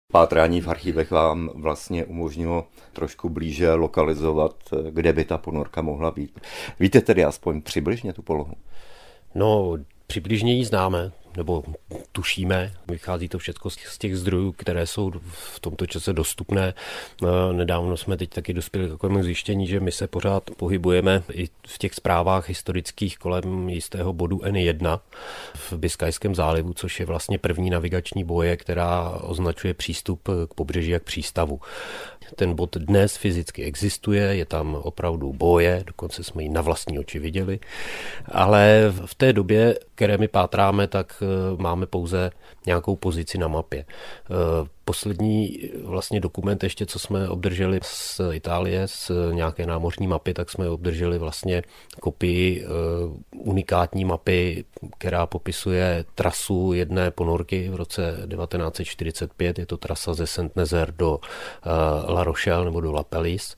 Pátrání v archívech vám vlastně umožnilo trošku blíže lokalizovat, kde by ta ponorka mohla být. Víte tedy aspoň přibližně tu polohu? No, přibližně ji známe, nebo tušíme. Vychází to všechno z těch zdrojů, které jsou v tomto čase dostupné. Nedávno jsme teď taky dospěli k takovému zjištění, že my se pořád pohybujeme i v těch zprávách historických kolem jistého bodu N1 v Biskajském zálivu, což je vlastně první navigační boje, která označuje přístup k pobřeží a k přístavu. Ten bod dnes fyzicky existuje, je tam opravdu boje, dokonce jsme ji na vlastní oči viděli, ale v té době, které my pátráme, tak máme pouze nějakou pozici na mapě. Poslední vlastně dokument ještě, co jsme obdrželi z Itálie, z nějaké námořní mapy, tak jsme obdrželi vlastně kopii unikátní mapy, která popisuje trasu jedné ponorky v roce 1945. Je to trasa ze Saint-Nazaire do La Rochelle nebo do La Pallice.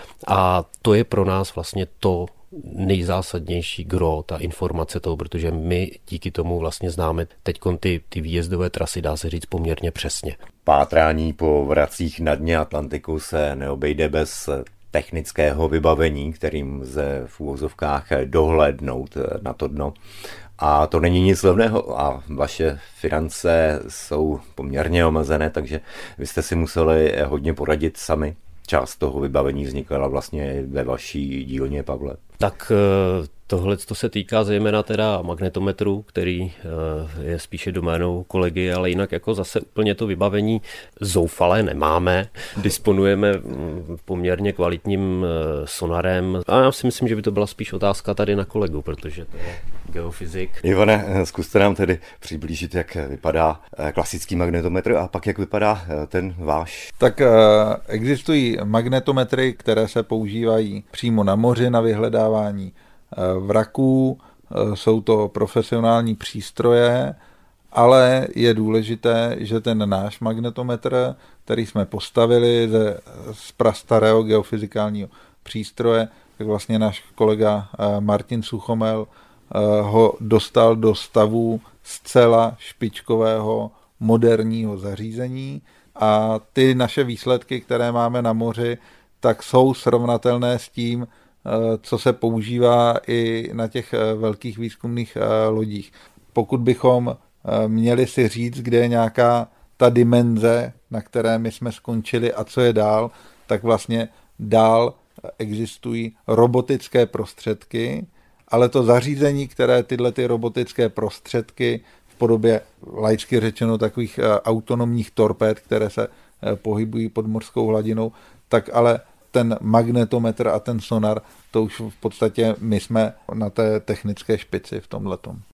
A to je pro nás vlastně to nejzásadnější gro, ta informace toho, protože my díky tomu vlastně známe teďkon ty výjezdové trasy, dá se říct, poměrně přesně. Pátrání po vracích na dně Atlantiku se neobejde bez technického vybavení, kterým lze v uvozovkách dohlédnout na to dno. A to není nic levného a vaše finance jsou poměrně omezené, takže vy jste si museli hodně poradit sami. Část toho vybavení vznikala vlastně ve vaší dílně, Pavle. Tak tohle se týká zejména teda magnetometru, který je spíše doménou kolegy, ale jinak jako zase úplně to vybavení zoufalé nemáme. Disponujeme poměrně kvalitním sonarem a já si myslím, že by to byla spíš otázka tady na kolegu, protože to je geofyzik. Ivane, zkuste nám tedy přiblížit, jak vypadá klasický magnetometr a pak jak vypadá ten váš. Tak existují magnetometry, které se používají přímo na moři na vyhledávání vraků, jsou to profesionální přístroje, ale je důležité, že ten náš magnetometr, který jsme postavili z prastarého geofyzikálního přístroje, tak vlastně náš kolega Martin Suchomel ho dostal do stavu zcela špičkového moderního zařízení a ty naše výsledky, které máme na moři, tak jsou srovnatelné s tím, co se používá i na těch velkých výzkumných lodích. Pokud bychom měli si říct, kde je nějaká ta dimenze, na které my jsme skončili a co je dál, tak vlastně dál existují robotické prostředky, ale to zařízení, které tyhle ty robotické prostředky v podobě laicky řečeno takových autonomních torpéd, které se pohybují pod mořskou hladinou, tak ale ten magnetometr a ten sonar, to už v podstatě my jsme na té technické špici v tomhletom.